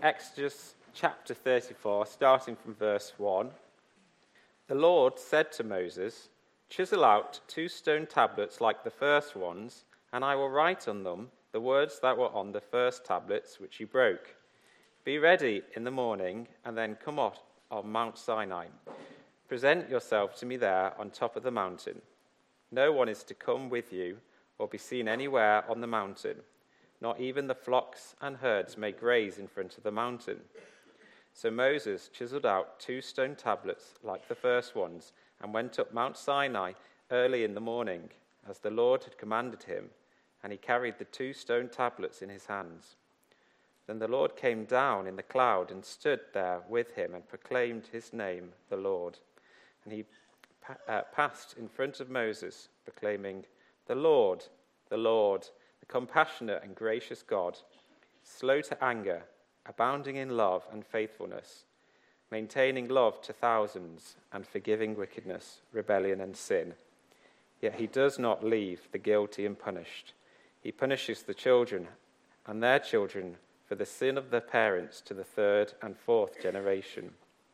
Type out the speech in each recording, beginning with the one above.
Exodus chapter 34, starting from verse 1. The Lord said to Moses, "Chisel out 2 stone tablets like the first ones, and I will write on them the words that were on the first tablets which you broke. Be ready in the morning, and then come up on Mount Sinai. Present yourself to me there on top of the mountain. No one is to come with you or be seen anywhere on the mountain. Not even the flocks and herds may graze in front of the mountain." So Moses chiseled out 2 stone tablets like the first ones and went up Mount Sinai early in the morning, as the Lord had commanded him, and he carried the 2 stone tablets in his hands. Then the Lord came down in the cloud and stood there with him and proclaimed his name, the Lord. And he passed in front of Moses, proclaiming, the Lord, the compassionate and gracious God, slow to anger, abounding in love and faithfulness, maintaining love to thousands, and forgiving wickedness, rebellion, and sin. Yet he does not leave the guilty unpunished. He punishes the children and their children for the sin of their parents to the 3rd and 4th generation.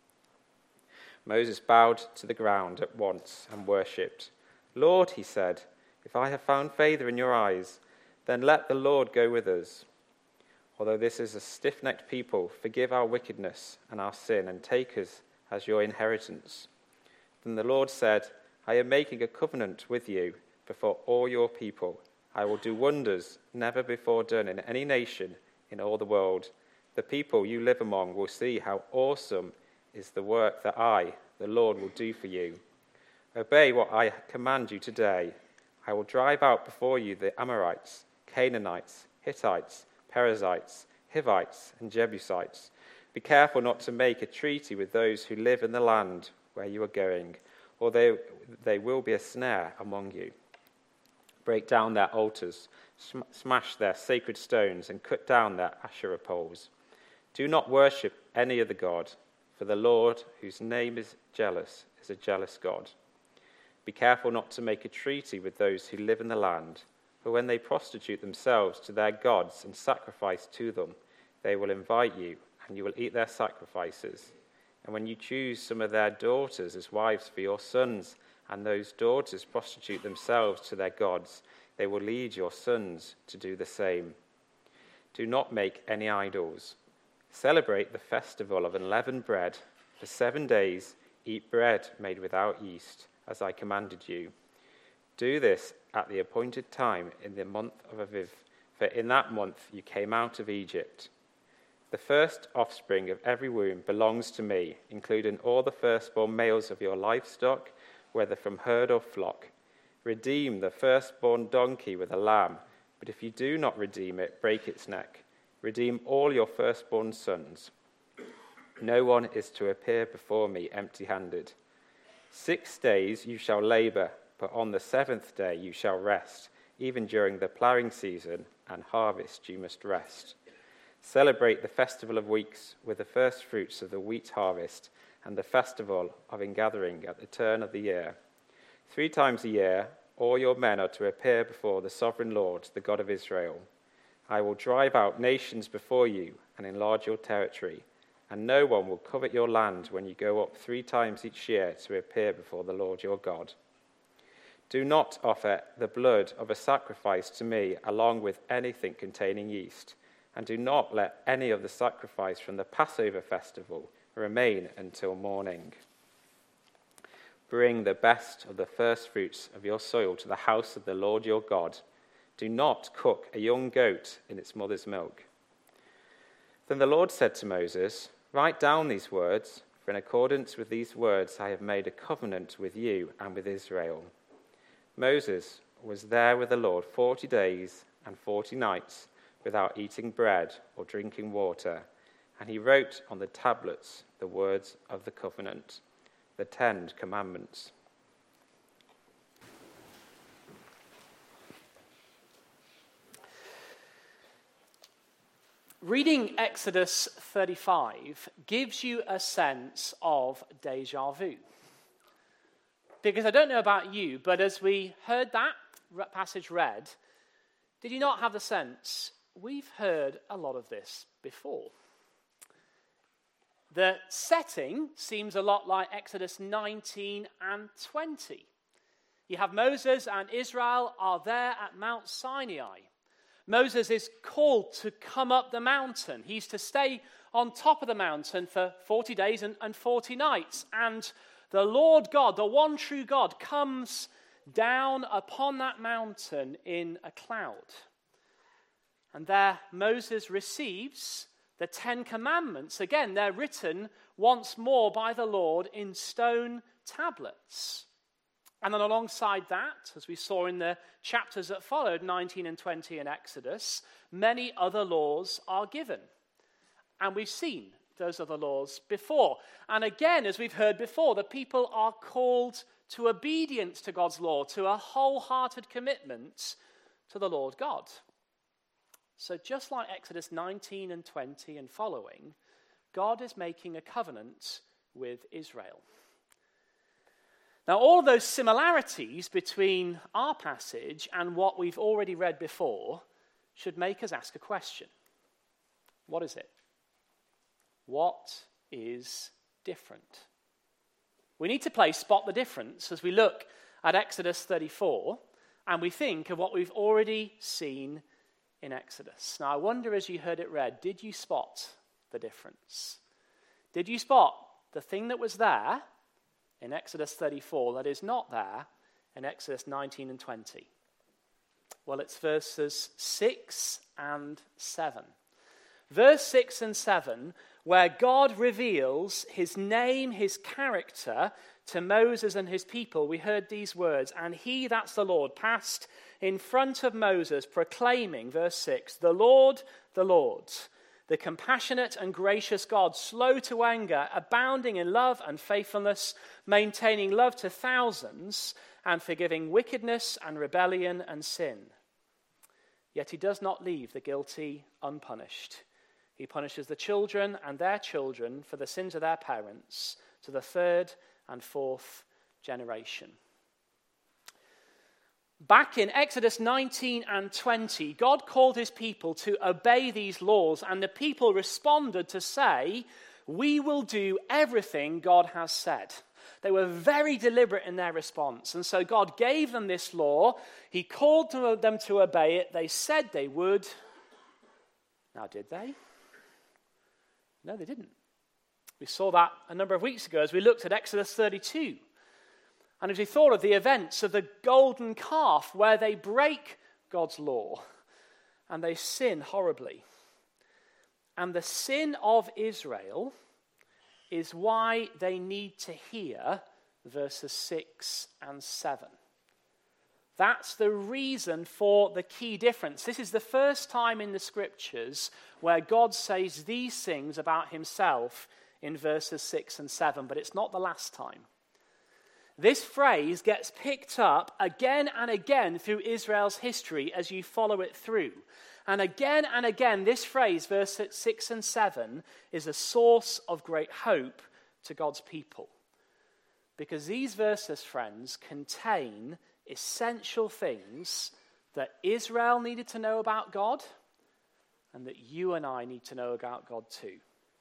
Moses bowed to the ground at once and worshipped. "Lord," he said, "if I have found favor in your eyes, then let the Lord go with us. Although this is a stiff-necked people, forgive our wickedness and our sin and take us as your inheritance." Then the Lord said, "I am making a covenant with you before all your people. I will do wonders never before done in any nation in all the world. The people you live among will see how awesome is the work that I, the Lord, will do for you. Obey what I command you today. I will drive out before you the Amorites, Canaanites, Hittites, Perizzites, Hivites, and Jebusites. Be careful not to make a treaty with those who live in the land where you are going, or they will be a snare among you. Break down their altars, smash their sacred stones, and cut down their Asherah poles. Do not worship any other god, for the Lord, whose name is jealous, is a jealous God. Be careful not to make a treaty with those who live in the land, for when they prostitute themselves to their gods and sacrifice to them, they will invite you, and you will eat their sacrifices. And when you choose some of their daughters as wives for your sons, and those daughters prostitute themselves to their gods, they will lead your sons to do the same. Do not make any idols. Celebrate the festival of unleavened bread. For 7 days, eat bread made without yeast, as I commanded you. Do this at the appointed time in the month of Aviv, for in that month you came out of Egypt. The first offspring of every womb belongs to me, including all the firstborn males of your livestock, whether from herd or flock. Redeem the firstborn donkey with a lamb, but if you do not redeem it, break its neck. Redeem all your firstborn sons. No one is to appear before me empty-handed. 6 days you shall labor, but on the 7th day you shall rest. Even during the ploughing season and harvest you must rest. Celebrate the festival of weeks with the first fruits of the wheat harvest and the festival of ingathering at the turn of the year. 3 times a year all your men are to appear before the sovereign Lord, the God of Israel. I will drive out nations before you and enlarge your territory, and no one will covet your land when you go up 3 times each year to appear before the Lord your God. Do not offer the blood of a sacrifice to me along with anything containing yeast, and do not let any of the sacrifice from the Passover festival remain until morning. Bring the best of the first fruits of your soil to the house of the Lord your God. Do not cook a young goat in its mother's milk." Then the Lord said to Moses, "Write down these words, for in accordance with these words I have made a covenant with you and with Israel." Moses was there with the Lord 40 days and 40 nights without eating bread or drinking water, and he wrote on the tablets the words of the covenant, the 10 commandments. Reading Exodus 35 gives you a sense of déjà vu. Because I don't know about you, but as we heard that passage read, did you not have the sense, we've heard a lot of this before? The setting seems a lot like Exodus 19 and 20. You have Moses and Israel are there at Mount Sinai. Moses is called to come up the mountain. He's to stay on top of the mountain for 40 days and 40 nights. And the Lord God, the one true God, comes down upon that mountain in a cloud. And there Moses receives the 10 Commandments. Again, they're written once more by the Lord in stone tablets. And then alongside that, as we saw in the chapters that followed, 19 and 20 in Exodus, many other laws are given. And we've seen those other laws before. And again, as we've heard before, the people are called to obedience to God's law, to a wholehearted commitment to the Lord God. So just like Exodus 19 and 20 and following, God is making a covenant with Israel. Now, all of those similarities between our passage and what we've already read before should make us ask a question. What is it? What is different? We need to play spot the difference as we look at Exodus 34 and we think of what we've already seen in Exodus. Now, I wonder as you heard it read, did you spot the difference? Did you spot the thing that was there in Exodus 34 that is not there in Exodus 19 and 20? Well, it's verses 6 and 7. Verse 6 and 7, where God reveals his name, his character to Moses and his people, we heard these words, and he, that's the Lord, passed in front of Moses, proclaiming, verse 6, the Lord, the compassionate and gracious God, slow to anger, abounding in love and faithfulness, maintaining love to thousands, and forgiving wickedness and rebellion and sin. Yet he does not leave the guilty unpunished. He punishes the children and their children for the sins of their parents to the third and fourth generation. Back in Exodus 19 and 20, God called his people to obey these laws, and the people responded to say, we will do everything God has said. They were very deliberate in their response, and so God gave them this law. He called them to obey it. They said they would. Now, did they? No, they didn't. We saw that a number of weeks ago as we looked at Exodus 32. And as we thought of the events of the golden calf where they break God's law and they sin horribly. And the sin of Israel is why they need to hear verses 6 and 7. That's the reason for the key difference. This is the first time in the scriptures where God says these things about himself in verses 6 and 7, but it's not the last time. This phrase gets picked up again and again through Israel's history as you follow it through. And again, this phrase, verse 6 and 7, is a source of great hope to God's people. Because these verses, friends, contain essential things that Israel needed to know about God and that you and I need to know about God too.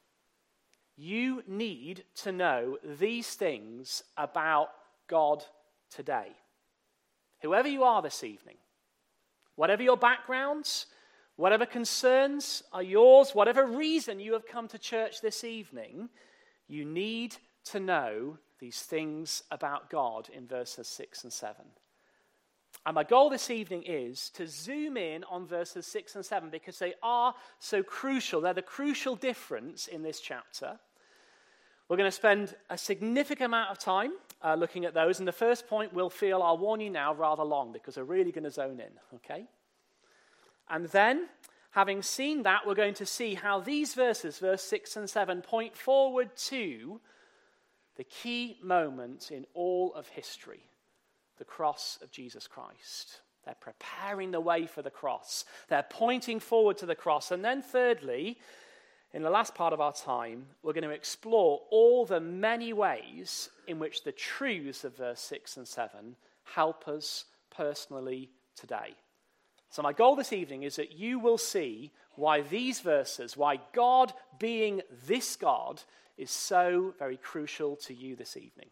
You need to know these things about God today. Whoever you are this evening, whatever your backgrounds, whatever concerns are yours, whatever reason you have come to church this evening, you need to know these things about God in verses 6 and 7. And my goal this evening is to zoom in on verses 6 and 7 because they are so crucial. They're the crucial difference in this chapter. We're going to spend a significant amount of time looking at those. And the first point will feel, I'll warn you now, rather long because we're really going to zone in, okay? And then, having seen that, we're going to see how these verses, verse 6 and 7, point forward to the key moment in all of history, the cross of Jesus Christ. They're preparing the way for the cross. They're pointing forward to the cross. And then thirdly, in the last part of our time, we're going to explore all the many ways in which the truths of verse 6 and 7 help us personally today. So my goal this evening is that you will see why these verses, why God being this God, is so very crucial to you this evening.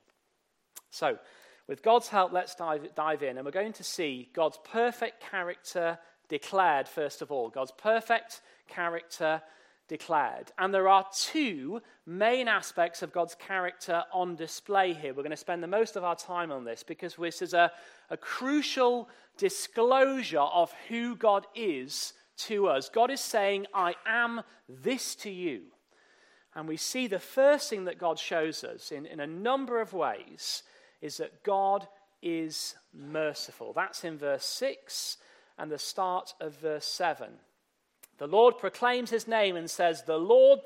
So, with God's help, let's dive in, and we're going to see God's perfect character declared, first of all. God's perfect character declared. And there are two main aspects of God's character on display here. We're going to spend the most of our time on this because this is a crucial disclosure of who God is to us. God is saying, I am this to you. And we see the first thing that God shows us in a number of ways is that God is merciful. That's in verse 6 and the start of verse 7. The Lord proclaims his name and says, the Lord,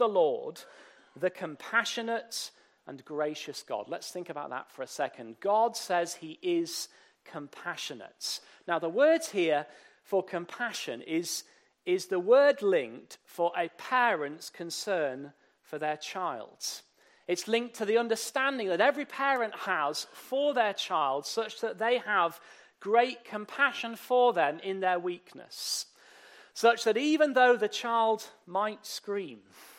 the compassionate and gracious God. Let's think about that for a second. God says he is compassionate. Now, the word here for compassion is the word linked for a parent's concern for their child. It's linked to the understanding that every parent has for their child such that they have great compassion for them in their weakness. Such that even though the child might scream,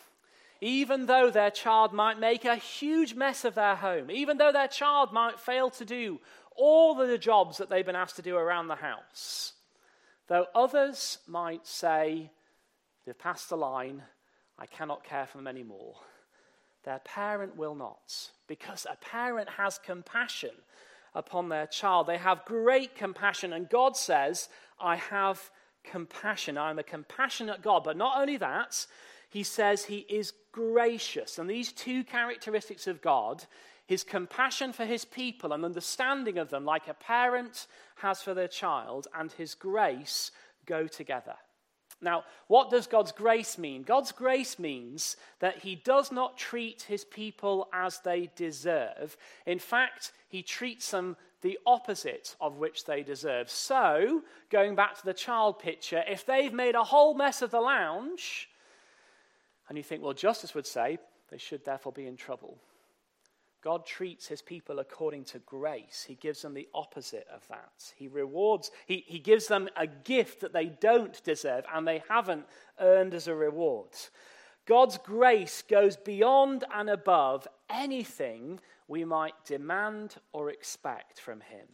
even though their child might make a huge mess of their home, even though their child might fail to do all of the jobs that they've been asked to do around the house, though others might say, they've passed the line, I cannot care for them anymore, their parent will not, because a parent has compassion upon their child. They have great compassion, and God says, I have compassion. I'm a compassionate God. But not only that, he says he is gracious. And these two characteristics of God, his compassion for his people and understanding of them like a parent has for their child, and his grace go together. Now, what does God's grace mean? God's grace means that he does not treat his people as they deserve. In fact, he treats them the opposite of which they deserve. So, going back to the child picture, if they've made a whole mess of the lounge, and you think, well, justice would say they should therefore be in trouble. God treats his people according to grace. He gives them the opposite of that. He rewards, he gives them a gift that they don't deserve and they haven't earned as a reward. God's grace goes beyond and above anything we might demand or expect from him.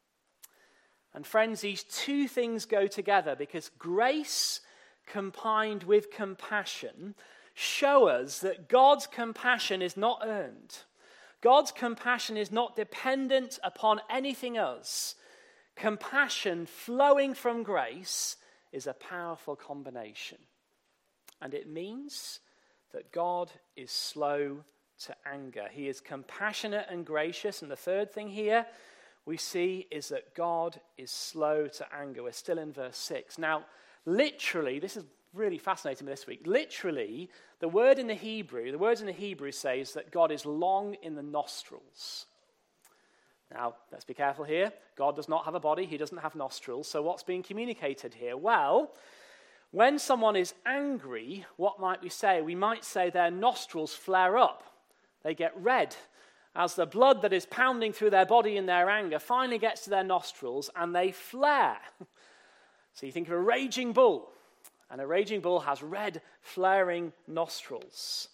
And friends, these two things go together because grace combined with compassion show us that God's compassion is not earned. God's compassion is not dependent upon anything else. Compassion flowing from grace is a powerful combination. And it means that God is slow to anger. He is compassionate and gracious. And the third thing here we see is that God is slow to anger. We're still in verse 6. Now, literally, this is really fascinating this week. Literally, the words in the Hebrew says that God is long in the nostrils. Now, let's be careful here. God does not have a body. He doesn't have nostrils. So what's being communicated here? Well, when someone is angry, what might we say? We might say their nostrils flare up. They get red as the blood that is pounding through their body in their anger finally gets to their nostrils and they flare. So you think of a raging bull. And a raging bull has red, flaring nostrils.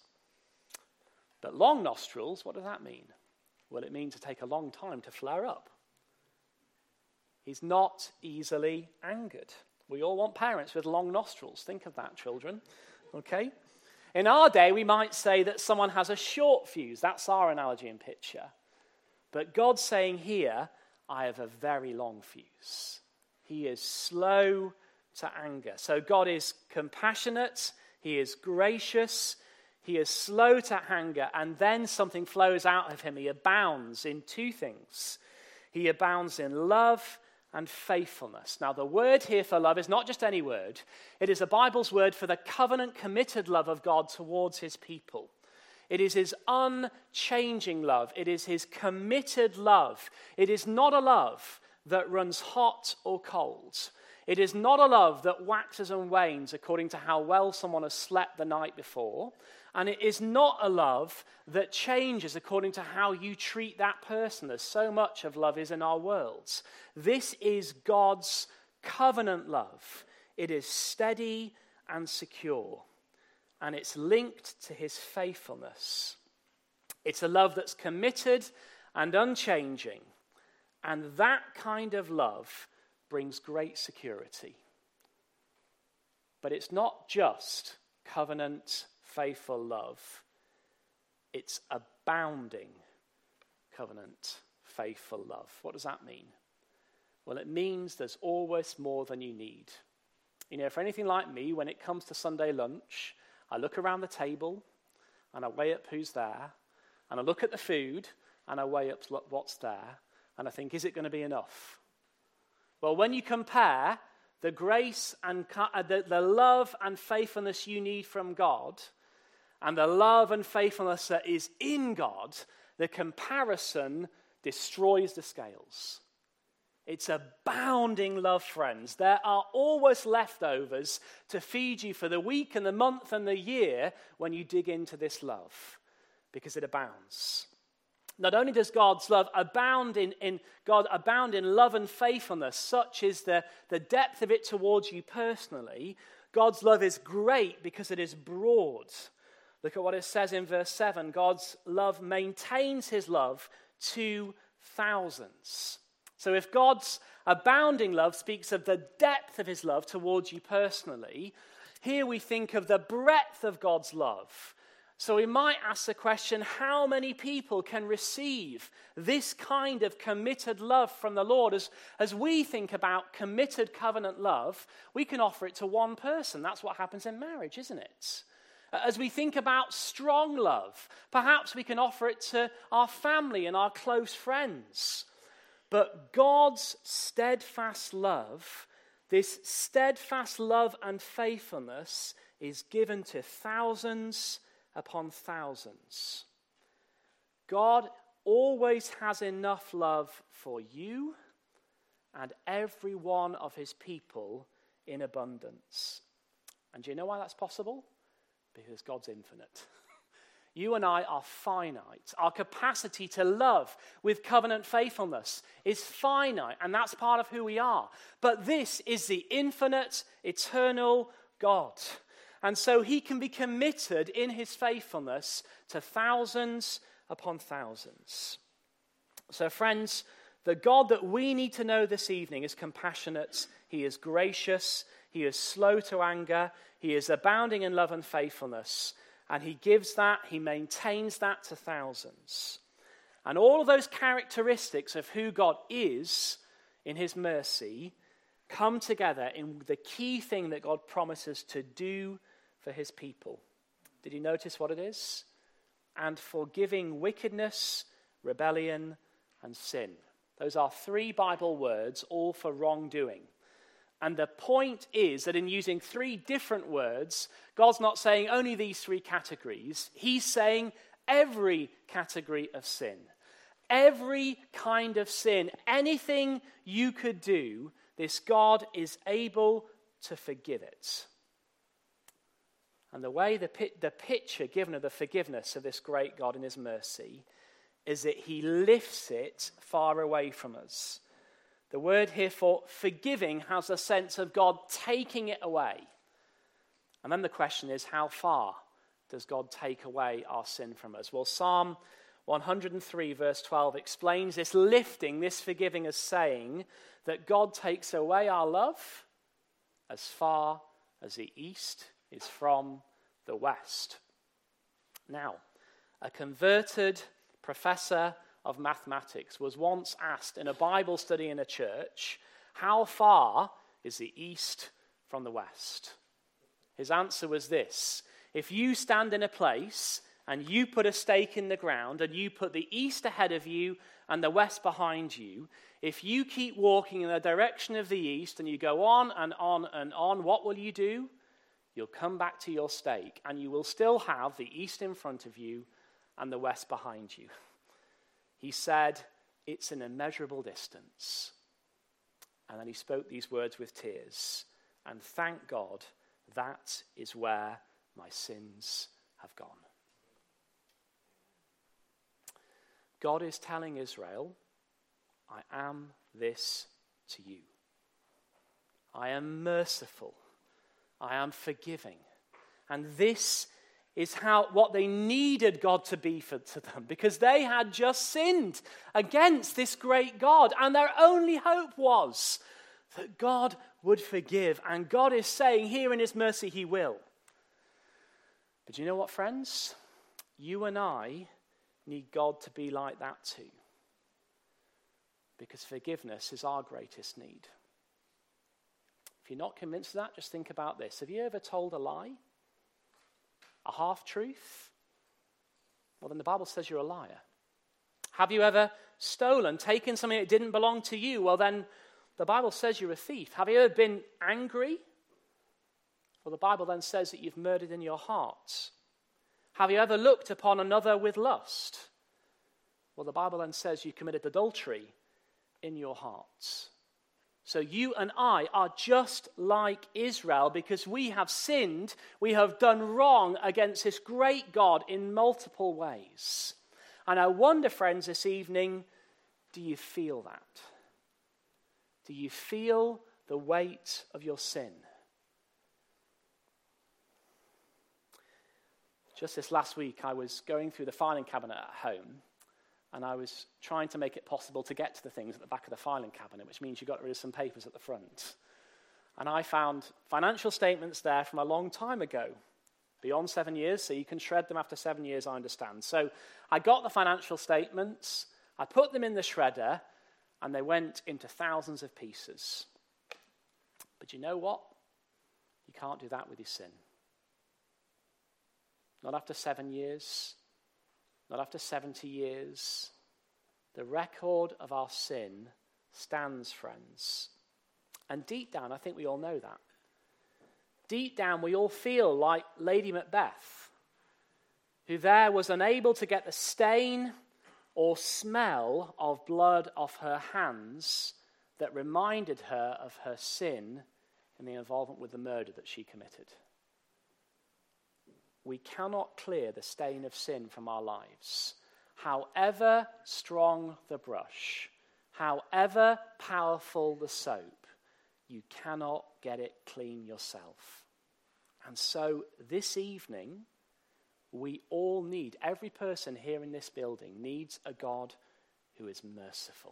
But long nostrils, what does that mean? Well, it means to take a long time to flare up. He's not easily angered. We all want parents with long nostrils. Think of that, children. Okay? In our day, we might say that someone has a short fuse. That's our analogy and picture. But God's saying here, I have a very long fuse. He is slow to anger. So God is compassionate, he is gracious, he is slow to anger, and then something flows out of him. He abounds in two things. He abounds in love and faithfulness. Now, the word here for love is not just any word. It is the Bible's word for the covenant-committed love of God towards his people. It is his unchanging love. It is his committed love. It is not a love that runs hot or cold. It is not a love that waxes and wanes according to how well someone has slept the night before. And it is not a love that changes according to how you treat that person, as so much of love is in our worlds. This is God's covenant love. It is steady and secure, and it's linked to his faithfulness. It's a love that's committed and unchanging, and that kind of love brings great security. But it's not just covenant, faithful love. It's abounding covenant, faithful love. What does that mean? Well, it means there's always more than you need. You know, for anything like me, when it comes to Sunday lunch, I look around the table and I weigh up who's there, and I look at the food and I weigh up what's there, and I think, is it going to be enough? Well, when you compare the grace and the love and faithfulness you need from God and the love and faithfulness that is in God, the comparison destroys the scales. It's abounding love, friends. There are always leftovers to feed you for the week and the month and the year when you dig into this love, because it abounds. Not only does God's love abound in love and faithfulness, such is the depth of it towards you personally, God's love is great because it is broad. Look at what it says in verse 7. God's love maintains his love to thousands. So if God's abounding love speaks of the depth of his love towards you personally, here we think of the breadth of God's love. So we might ask the question, how many people can receive this kind of committed love from the Lord? As we think about committed covenant love, we can offer it to one person. That's what happens in marriage, isn't it? As we think about strong love, perhaps we can offer it to our family and our close friends. But God's steadfast love, this steadfast love and faithfulness, is given to thousands upon thousands. God always has enough love for you and every one of his people in abundance. And do you know why that's possible? Because God's infinite. You and I are finite. Our capacity to love with covenant faithfulness is finite, and that's part of who we are. But this is the infinite, eternal God. And so he can be committed in his faithfulness to thousands upon thousands. So friends, the God that we need to know this evening is compassionate, he is gracious, he is slow to anger, he is abounding in love and faithfulness, and he gives that, he maintains that to thousands. And all of those characteristics of who God is in his mercy come together in the key thing that God promises to do for his people. Did you notice what it is? And forgiving wickedness, rebellion, and sin. Those are 3 Bible words, all for wrongdoing. And the point is that in using 3 different words, God's not saying only these 3 categories. He's saying every category of sin. Every kind of sin. Anything you could do, this God is able to forgive it. And the way the picture given of the forgiveness of this great God in his mercy is that he lifts it far away from us. The word here for forgiving has a sense of God taking it away. And then the question is, how far does God take away our sin from us? Well, Psalm 103 verse 12 explains this lifting, this forgiving, as saying that God takes away our love as far as the east is from the west. Now, a converted professor of mathematics was once asked in a Bible study in a church, how far is the east from the west? His answer was this: if you stand in a place and you put a stake in the ground and you put the east ahead of you and the west behind you, if you keep walking in the direction of the east and you go on and on and on, what will you do? You'll come back to your stake and you will still have the east in front of you and the west behind you. He said, it's an immeasurable distance. And then he spoke these words with tears. And thank God, that is where my sins have gone. God is telling Israel, I am this to you. I am merciful. I am forgiving. And this is what they needed God to be to them, because they had just sinned against this great God, and their only hope was that God would forgive. And God is saying here in his mercy he will. But you know what, friends? You and I need God to be like that too, because forgiveness is our greatest need. If you're not convinced of that, just think about this. Have you ever told a lie? A half-truth? Well, then the Bible says you're a liar. Have you ever stolen, taken something that didn't belong to you? Well, then the Bible says you're a thief. Have you ever been angry? Well, the Bible then says that you've murdered in your heart. Have you ever looked upon another with lust? Well, the Bible then says you committed adultery in your hearts. So you and I are just like Israel, because we have sinned, we have done wrong against this great God in multiple ways. And I wonder, friends, this evening, do you feel that? Do you feel the weight of your sin? Just this last week, I was going through the filing cabinet at home, and I was trying to make it possible to get to the things at the back of the filing cabinet, which means you got rid of some papers at the front. And I found financial statements there from a long time ago, beyond 7 years, so you can shred them after 7 years, I understand. So I got the financial statements, I put them in the shredder, and they went into thousands of pieces. But you know what? You can't do that with your sin. Not after 7 years. Not after 70 years. The record of our sin stands, friends. And deep down, I think we all know that. Deep down, we all feel like Lady Macbeth, who there was unable to get the stain or smell of blood off her hands that reminded her of her sin in the involvement with the murder that she committed. We cannot clear the stain of sin from our lives. However strong the brush, however powerful the soap, you cannot get it clean yourself. And so this evening, we all need, every person here in this building needs a God who is merciful,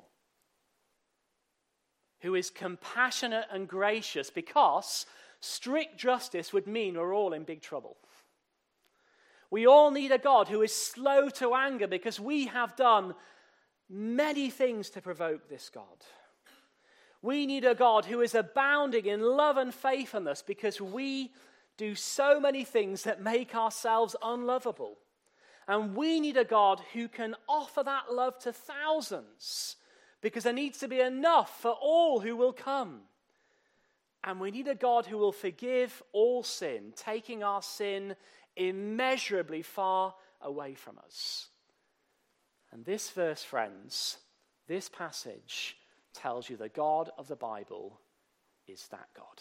who is compassionate and gracious, because strict justice would mean we're all in big trouble. We all need a God who is slow to anger, because we have done many things to provoke this God. We need a God who is abounding in love and faithfulness, because we do so many things that make ourselves unlovable. And we need a God who can offer that love to thousands, because there needs to be enough for all who will come. And we need a God who will forgive all sin, taking our sin immeasurably far away from us. And this verse, friends, this passage tells you the God of the Bible is that God.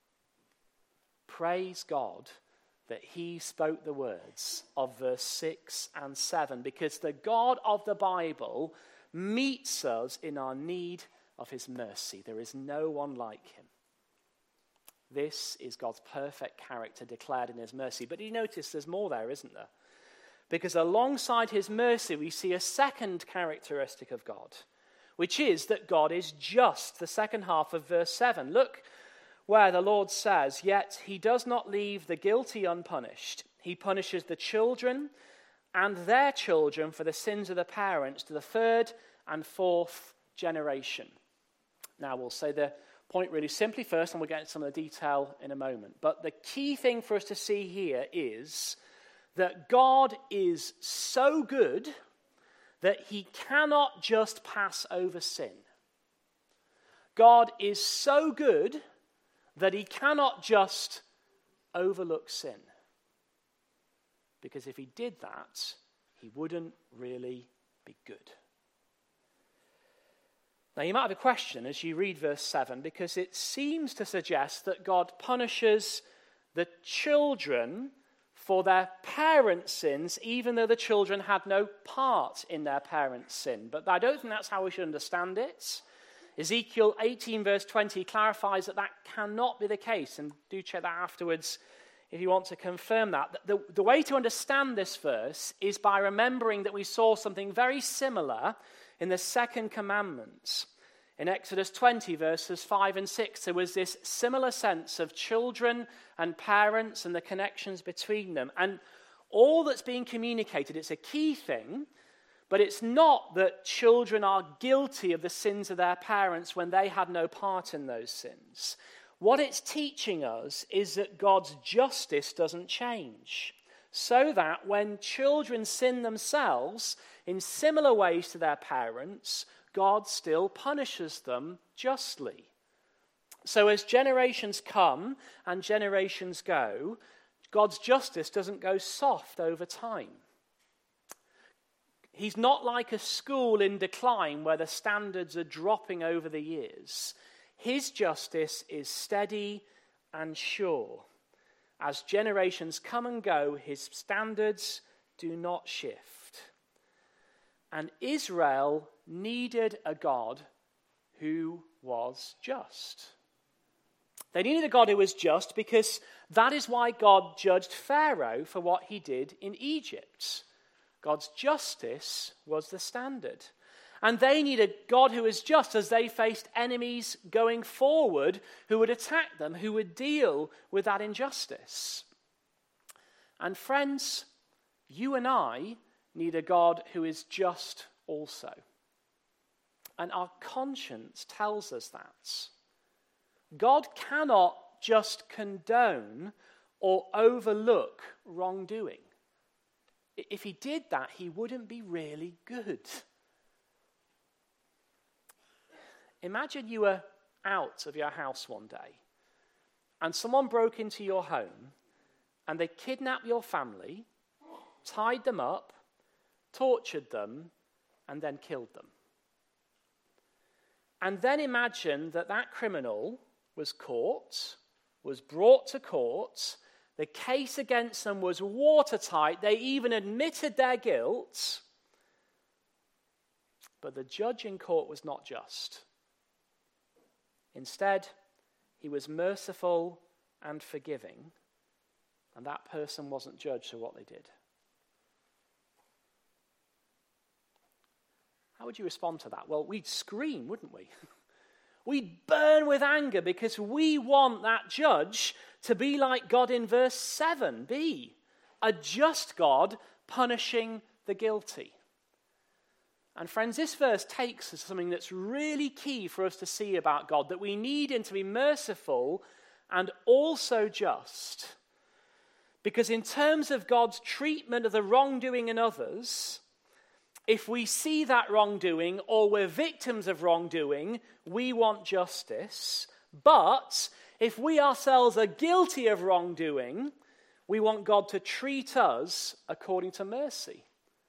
Praise God that he spoke the words of verse 6 and 7, because the God of the Bible meets us in our need of his mercy. There is no one like him. This is God's perfect character declared in his mercy. But you notice there's more there, isn't there? Because alongside his mercy, we see a second characteristic of God, which is that God is just. The second half of verse 7. Look where the Lord says, "Yet he does not leave the guilty unpunished. He punishes the children and their children for the sins of the parents to the third and fourth generation." Now, we'll say the point really simply first, and we'll get into some of the detail in a moment. But the key thing for us to see here is that God is so good that he cannot just pass over sin. God is so good that he cannot just overlook sin. Because if he did that, he wouldn't really be good. Now, you might have a question as you read verse 7, because it seems to suggest that God punishes the children for their parents' sins, even though the children had no part in their parents' sin. But I don't think that's how we should understand it. Ezekiel 18 verse 20 clarifies that that cannot be the case, and do check that afterwards if you want to confirm that. The way to understand this verse is by remembering that we saw something very similar in the second commandment. In Exodus 20 verses 5 and 6, there was this similar sense of children and parents and the connections between them. And all that's being communicated, it's a key thing, but it's not that children are guilty of the sins of their parents when they had no part in those sins. What it's teaching us is that God's justice doesn't change, so that when children sin themselves in similar ways to their parents, God still punishes them justly. So as generations come and generations go, God's justice doesn't go soft over time. He's not like a school in decline where the standards are dropping over the years. His justice is steady and sure. As generations come and go, his standards do not shift. And Israel needed a God who was just. They needed a God who was just because that is why God judged Pharaoh for what he did in Egypt. God's justice was the standard. And they needed God who was just as they faced enemies going forward who would attack them, who would deal with that injustice. And friends, you and I need a God who is just also. And our conscience tells us that. God cannot just condone or overlook wrongdoing. If he did that, he wouldn't be really good. Imagine you were out of your house one day and someone broke into your home and they kidnapped your family, tied them up, tortured them, and then killed them. And then imagine that that criminal was caught, was brought to court, the case against them was watertight, they even admitted their guilt, but the judge in court was not just. Instead, he was merciful and forgiving, and that person wasn't judged for what they did. How would you respond to that? Well, we'd scream, wouldn't we? We'd burn with anger because we want that judge to be like God in verse 7b, a just God punishing the guilty. And friends, this verse takes us to something that's really key for us to see about God, that we need him to be merciful and also just. Because in terms of God's treatment of the wrongdoing in others, if we see that wrongdoing or we're victims of wrongdoing, we want justice. But if we ourselves are guilty of wrongdoing, we want God to treat us according to mercy.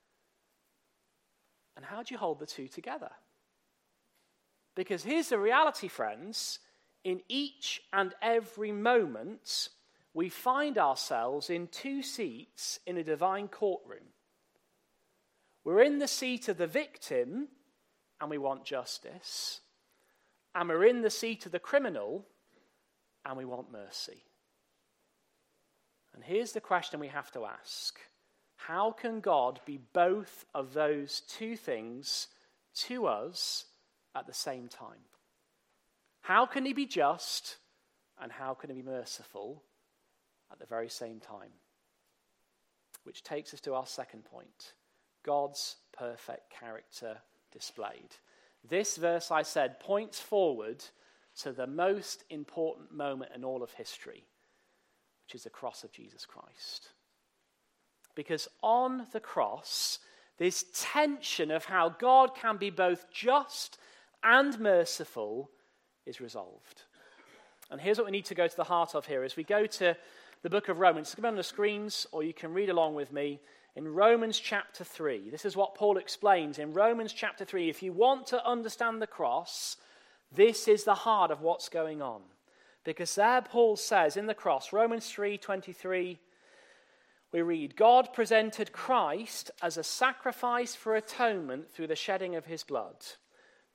And how do you hold the two together? Because here's the reality, friends. In each and every moment, we find ourselves in two seats in a divine courtroom. We're in the seat of the victim, and we want justice. And we're in the seat of the criminal, and we want mercy. And here's the question we have to ask. How can God be both of those two things to us at the same time? How can he be just and how can he be merciful at the very same time? Which takes us to our second point. God's perfect character displayed. This verse, I said, points forward to the most important moment in all of history, which is the cross of Jesus Christ. Because on the cross, this tension of how God can be both just and merciful is resolved. And here's what we need to go to the heart of here as we go to the book of Romans. It's going to be on the screens, or you can read along with me in Romans chapter 3. This is what Paul explains in Romans chapter 3. If you want to understand the cross, this is the heart of what's going on. Because there Paul says in the cross, Romans 3:23, we read, God presented Christ as a sacrifice for atonement through the shedding of his blood,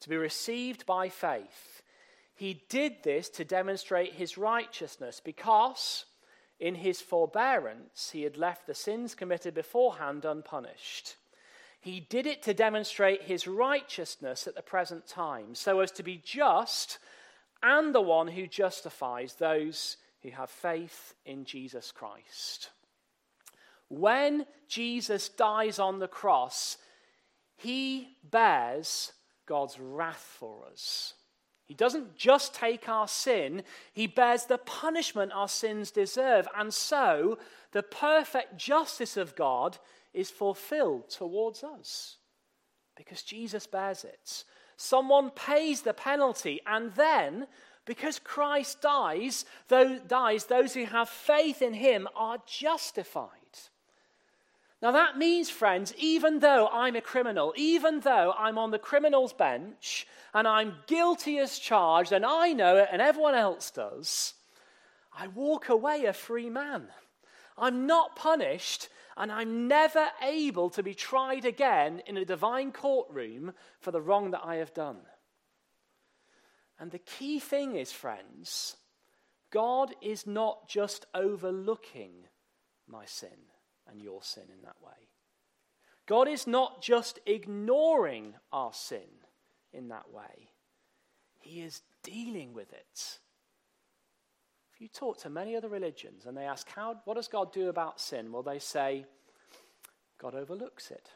to be received by faith. He did this to demonstrate his righteousness because, in his forbearance, he had left the sins committed beforehand unpunished. He did it to demonstrate his righteousness at the present time, so as to be just and the one who justifies those who have faith in Jesus Christ. When Jesus dies on the cross, he bears God's wrath for us. He doesn't just take our sin, he bears the punishment our sins deserve. And so, the perfect justice of God is fulfilled towards us because Jesus bears it. Someone pays the penalty, and then, because Christ dies, those who have faith in him are justified. Now that means, friends, even though I'm a criminal, even though I'm on the criminal's bench, and I'm guilty as charged, and I know it, and everyone else does, I walk away a free man. I'm not punished, and I'm never able to be tried again in a divine courtroom for the wrong that I have done. And the key thing is, friends, God is not just overlooking my sin and your sin in that way. God is not just ignoring our sin in that way. He is dealing with it. If you talk to many other religions and they ask, what does God do about sin? Well, they say, God overlooks it.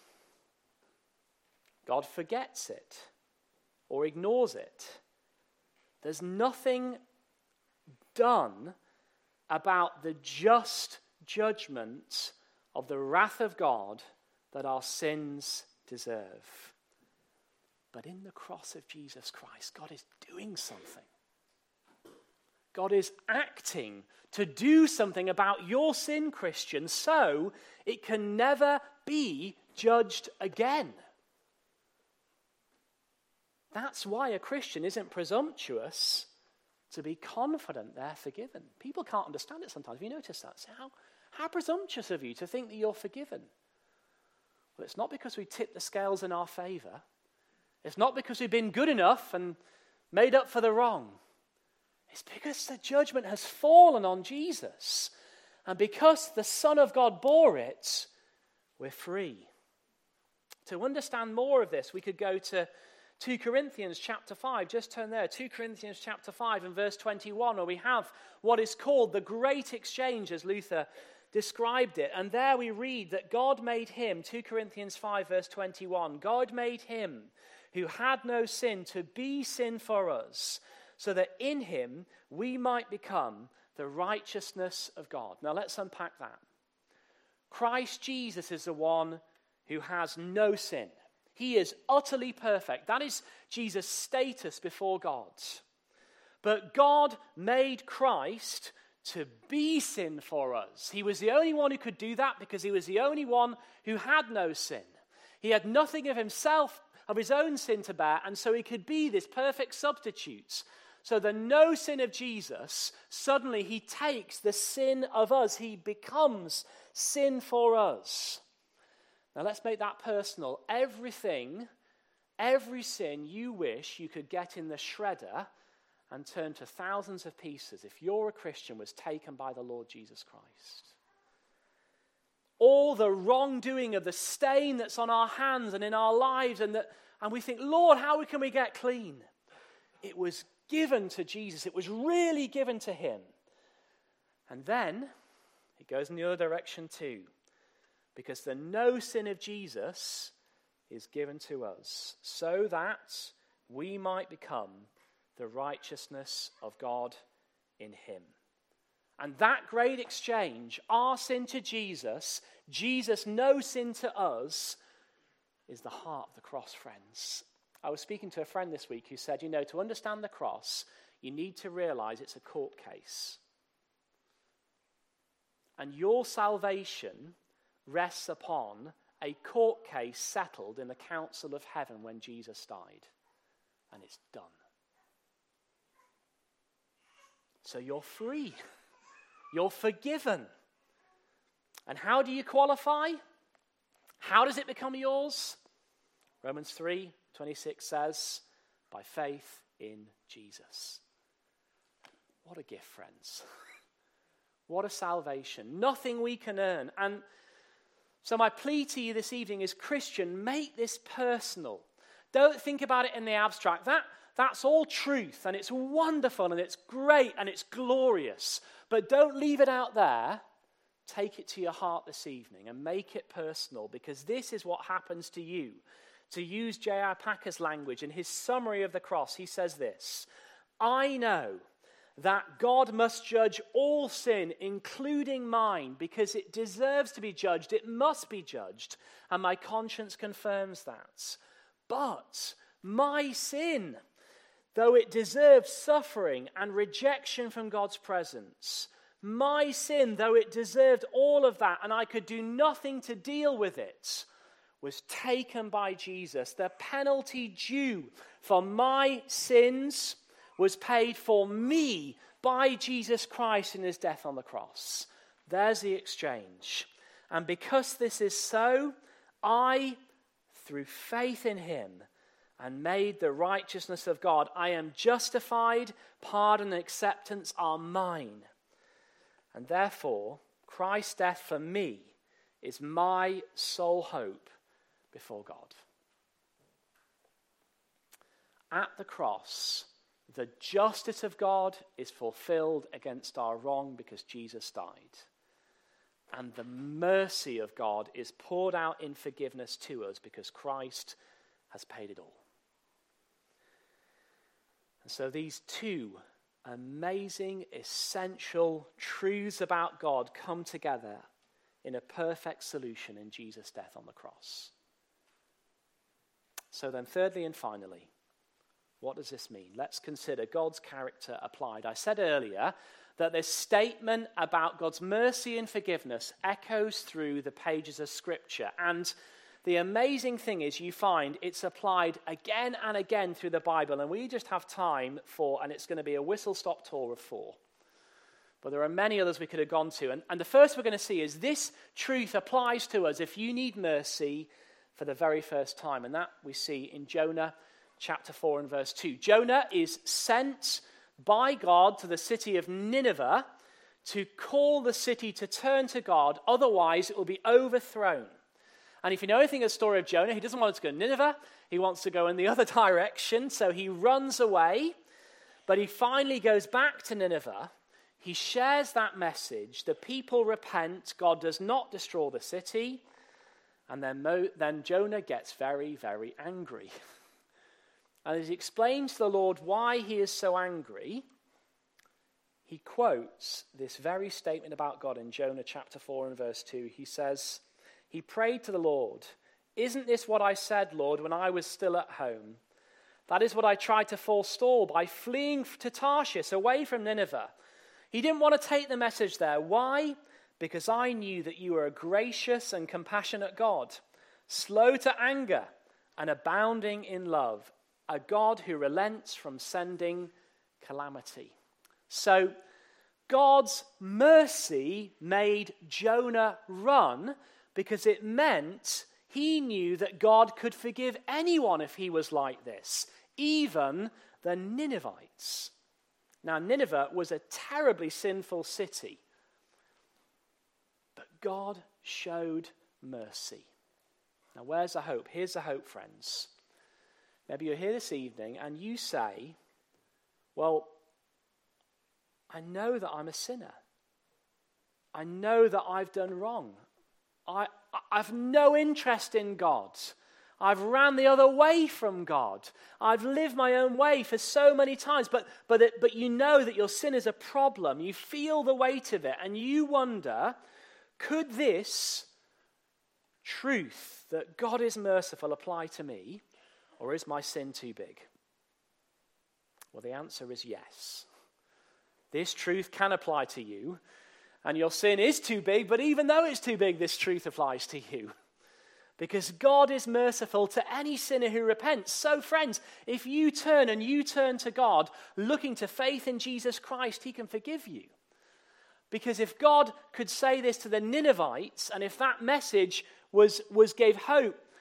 God forgets it or ignores it. There's nothing done about the just judgment of the wrath of God that our sins deserve. But in the cross of Jesus Christ, God is doing something. God is acting to do something about your sin, Christian, so it can never be judged again. That's why a Christian isn't presumptuous to be confident they're forgiven. People can't understand it sometimes. Have you noticed that? Say, how presumptuous of you to think that you're forgiven? Well, it's not because we tip the scales in our favor. It's not because we've been good enough and made up for the wrong. It's because the judgment has fallen on Jesus. And because the Son of God bore it, we're free. To understand more of this, we could go to 2 Corinthians chapter 5, just turn there, 2 Corinthians chapter 5 and verse 21, where we have what is called the great exchange, as Luther described it. And there we read that God made him, 2 Corinthians 5 verse 21, God made him who had no sin to be sin for us, so that in him we might become the righteousness of God. Now let's unpack that. Christ Jesus is the one who has no sin. He is utterly perfect. That is Jesus' status before God. But God made Christ to be sin for us. He was the only one who could do that because he was the only one who had no sin. He had nothing of himself, of his own sin to bear, and so he could be this perfect substitute. So the no sin of Jesus, suddenly he takes the sin of us. He becomes sin for us. Now let's make that personal. Every sin you wish you could get in the shredder and turn to thousands of pieces, if you're a Christian, was taken by the Lord Jesus Christ. All the wrongdoing of the stain that's on our hands and in our lives, and we think, Lord, how can we get clean? It was given to Jesus. It was really given to him. And then it goes in the other direction too. Because the no sin of Jesus is given to us so that we might become the righteousness of God in him. And that great exchange, our sin to Jesus, Jesus' no sin to us, is the heart of the cross, friends. I was speaking to a friend this week who said, to understand the cross, you need to realize it's a court case. And your salvation rests upon a court case settled in the council of heaven when Jesus died. And it's done. So you're free. You're forgiven. And how do you qualify? How does it become yours? Romans 3:26 says, by faith in Jesus. What a gift, friends. What a salvation. Nothing we can earn. And so my plea to you this evening is, Christian, make this personal. Don't think about it in the abstract. That's all truth, and it's wonderful, and it's great, and it's glorious. But don't leave it out there. Take it to your heart this evening and make it personal, because this is what happens to you. To use J.I. Packer's language in his summary of the cross, he says this: I know that God must judge all sin, including mine, because it deserves to be judged. It must be judged, and my conscience confirms that. But my sin, though it deserved suffering and rejection from God's presence, my sin, though it deserved all of that, and I could do nothing to deal with it, was taken by Jesus. The penalty due for my sins was paid for me by Jesus Christ in his death on the cross. There's the exchange. And because this is so, I, through faith in him, and made the righteousness of God, I am justified, pardon and acceptance are mine. And therefore, Christ's death for me is my sole hope before God. At the cross, the justice of God is fulfilled against our wrong because Jesus died. And the mercy of God is poured out in forgiveness to us because Christ has paid it all. And so these two amazing, essential truths about God come together in a perfect solution in Jesus' death on the cross. So then, thirdly and finally, what does this mean? Let's consider God's character applied. I said earlier that this statement about God's mercy and forgiveness echoes through the pages of Scripture. And the amazing thing is you find it's applied again and again through the Bible. And we just have time for, and it's going to be a whistle-stop tour of 4. But there are many others we could have gone to. And the first we're going to see is this truth applies to us if you need mercy for the very first time. And that we see in Jonah chapter 4 and verse 2. Jonah is sent by God to the city of Nineveh to call the city to turn to God, otherwise it will be overthrown. And if you know anything of the story of Jonah, he doesn't want to go to Nineveh, he wants to go in the other direction, so he runs away, but he finally goes back to Nineveh. He shares that message, the people repent, God does not destroy the city, and then Jonah gets very, very angry. And as he explains to the Lord why he is so angry, he quotes this very statement about God in Jonah chapter 4 and verse 2. He says, he prayed to the Lord, "Isn't this what I said, Lord, when I was still at home? That is what I tried to forestall by fleeing to Tarshish, away from Nineveh." He didn't want to take the message there. Why? Because I knew that you are a gracious and compassionate God, slow to anger and abounding in love, a God who relents from sending calamity. So God's mercy made Jonah run because it meant he knew that God could forgive anyone if he was like this, even the Ninevites. Now, Nineveh was a terribly sinful city, but God showed mercy. Now, where's the hope? Here's the hope, friends. Maybe you're here this evening and you say, well, I know that I'm a sinner. I know that I've done wrong. I've no interest in God. I've ran the other way from God. I've lived my own way for so many times. But you know that your sin is a problem. You feel the weight of it. And you wonder, could this truth that God is merciful apply to me? Or is my sin too big? Well, the answer is yes. This truth can apply to you. And your sin is too big, but even though it's too big, this truth applies to you. Because God is merciful to any sinner who repents. So, friends, if you turn to God, looking to faith in Jesus Christ, he can forgive you. Because if God could say this to the Ninevites, and if that message gave hope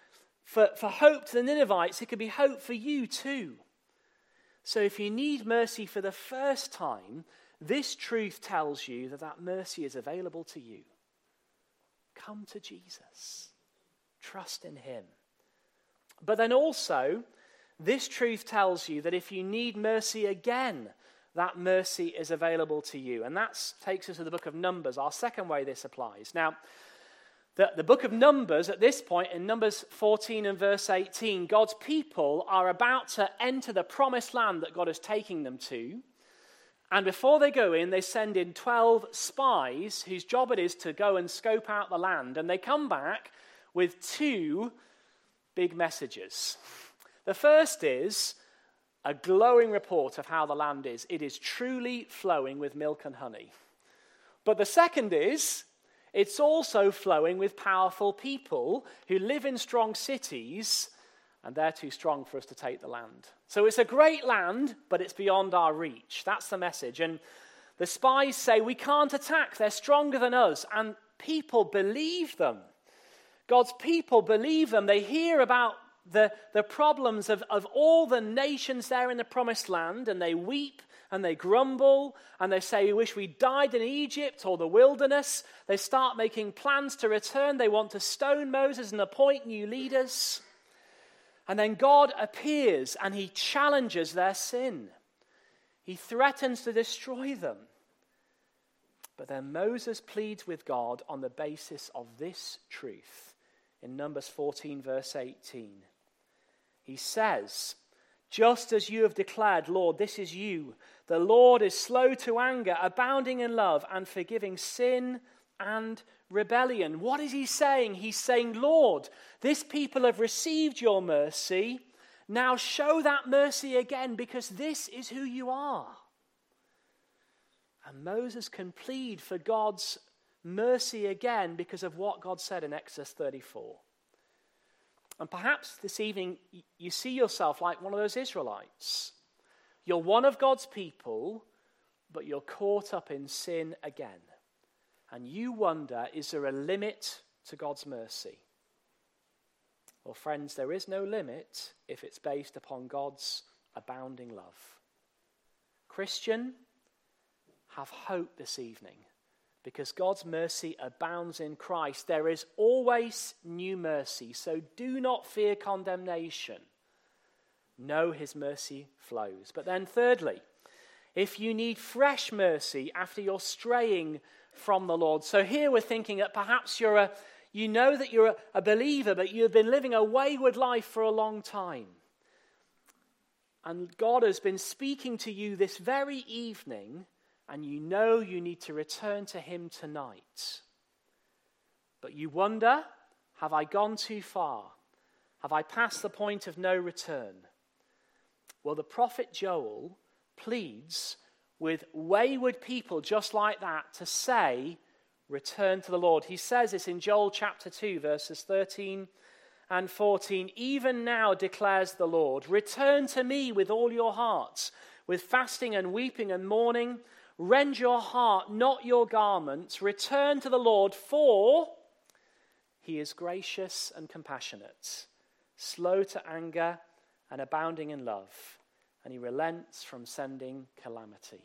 for hope to the Ninevites, it could be hope for you too. So if you need mercy for the first time, this truth tells you that that mercy is available to you. Come to Jesus. Trust in him. But then also, this truth tells you that if you need mercy again, that mercy is available to you. And that takes us to the book of Numbers, our second way this applies. Now, the book of Numbers, at this point, in Numbers 14 and verse 18, God's people are about to enter the promised land that God is taking them to. And before they go in, they send in 12 spies whose job it is to go and scope out the land. And they come back with two big messages. The first is a glowing report of how the land is. It is truly flowing with milk and honey. But the second is, it's also flowing with powerful people who live in strong cities, and they're too strong for us to take the land. So it's a great land, but it's beyond our reach. That's the message. And the spies say, we can't attack. They're stronger than us. And people believe them. God's people believe them. They hear about the problems of all the nations there in the promised land, and they weep and they grumble and they say, we wish we died in Egypt or the wilderness. They start making plans to return. They want to stone Moses and appoint new leaders. And then God appears and he challenges their sin. He threatens to destroy them. But then Moses pleads with God on the basis of this truth. In Numbers 14, verse 18, he says, just as you have declared, Lord, this is you. The Lord is slow to anger, abounding in love, and forgiving sin and rebellion. What is he saying? He's saying, Lord, this people have received your mercy. Now show that mercy again, because this is who you are. And Moses can plead for God's mercy again because of what God said in Exodus 34. And perhaps this evening you see yourself like one of those Israelites. You're one of God's people, but you're caught up in sin again. And you wonder, is there a limit to God's mercy? Well, friends, there is no limit if it's based upon God's abounding love. Christian, have hope this evening, because God's mercy abounds in Christ. There is always new mercy, so do not fear condemnation. No, his mercy flows. But then thirdly, if you need fresh mercy after you're straying from the Lord. So here we're thinking that perhaps you know that you're a believer, but you've been living a wayward life for a long time. And God has been speaking to you this very evening, and you know you need to return to him tonight. But you wonder, have I gone too far? Have I passed the point of no return? Well, the prophet Joel pleads with wayward people just like that to say, return to the Lord. He says this in Joel chapter 2, verses 13 and 14. Even now declares the Lord, return to me with all your hearts, with fasting and weeping and mourning. Rend your heart, not your garments. Return to the Lord, for he is gracious and compassionate, slow to anger and abounding in love, and he relents from sending calamity.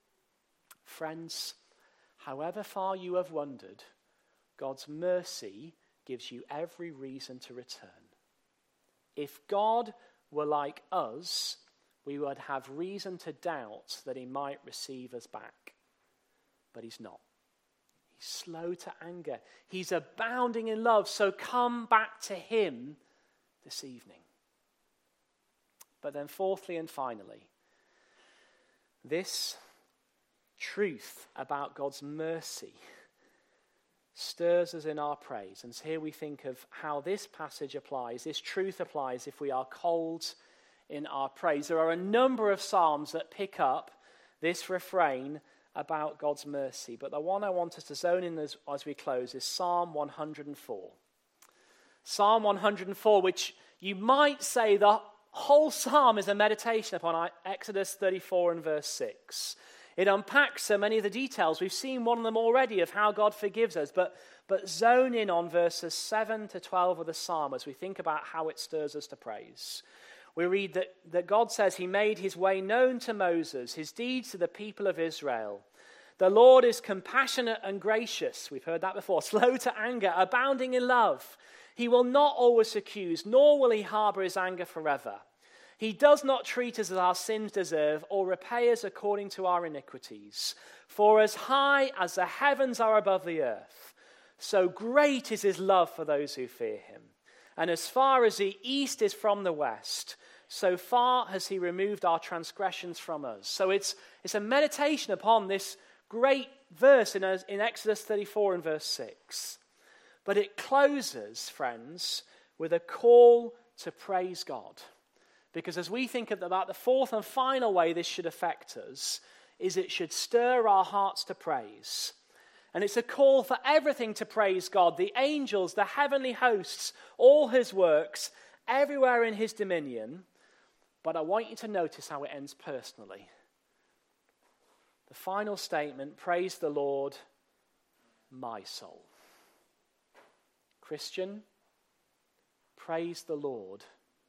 Friends, however far you have wandered, God's mercy gives you every reason to return. If God were like us, we would have reason to doubt that he might receive us back. But he's not. He's slow to anger. He's abounding in love. So come back to him this evening. But then fourthly and finally, this truth about God's mercy stirs us in our praise. And so here we think of how this passage applies, this truth applies if we are cold in our praise. There are a number of psalms that pick up this refrain about God's mercy, but the one I want us to zone in as we close is Psalm 104. Psalm 104, which you might say the whole psalm is a meditation upon Exodus 34 and verse 6. It unpacks so many of the details. We've seen one of them already of how God forgives us, but zone in on verses 7 to 12 of the psalm as we think about how it stirs us to praise. We read that God says he made his way known to Moses, his deeds to the people of Israel. The Lord is compassionate and gracious. We've heard that before. Slow to anger, abounding in love. He will not always accuse, nor will he harbor his anger forever. He does not treat us as our sins deserve or repay us according to our iniquities. For as high as the heavens are above the earth, so great is his love for those who fear him. And as far as the east is from the west, so far has he removed our transgressions from us. So it's a meditation upon this great verse in Exodus 34 and verse 6. But it closes, friends, with a call to praise God. Because as we think about the fourth and final way this should affect us, is it should stir our hearts to praise. And it's a call for everything to praise God, the angels, the heavenly hosts, all his works, everywhere in his dominion. But I want you to notice how it ends personally. The final statement, praise the Lord, my soul. Christian, praise the Lord,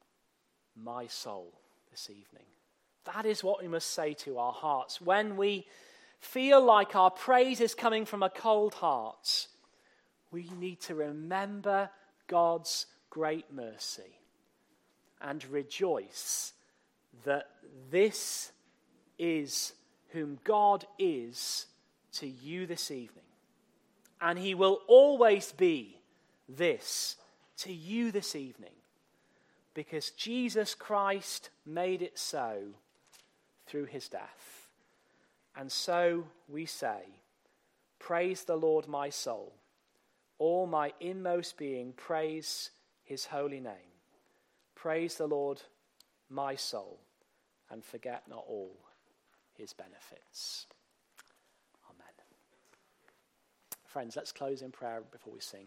my soul, this evening. That is what we must say to our hearts. When we feel like our praise is coming from a cold heart, we need to remember God's great mercy and rejoice that this is whom God is to you this evening. And he will always be this to you this evening. Because Jesus Christ made it so through his death. And so we say, praise the Lord, my soul. All my inmost being, praise his holy name. Praise the Lord, my soul, and forget not all his benefits. Amen. Friends, let's close in prayer before we sing.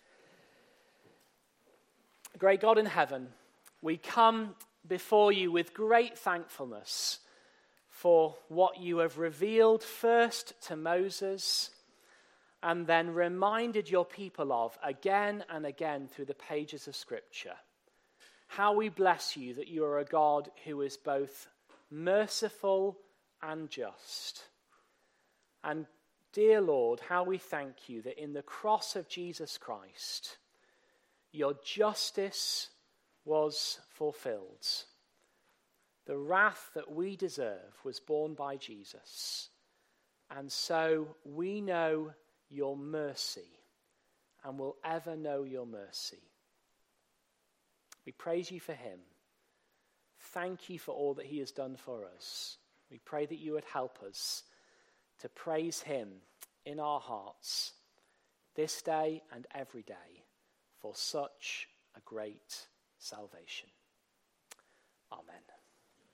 Great God in heaven, we come before you with great thankfulness for what you have revealed first to Moses and then reminded your people of again and again through the pages of Scripture. How we bless you that you are a God who is both merciful and just. And dear Lord, how we thank you that in the cross of Jesus Christ, your justice was fulfilled. The wrath that we deserve was borne by Jesus. And so we know your mercy and will ever know your mercy. We praise you for him. Thank you for all that he has done for us. We pray that you would help us to praise him in our hearts this day and every day for such a great salvation.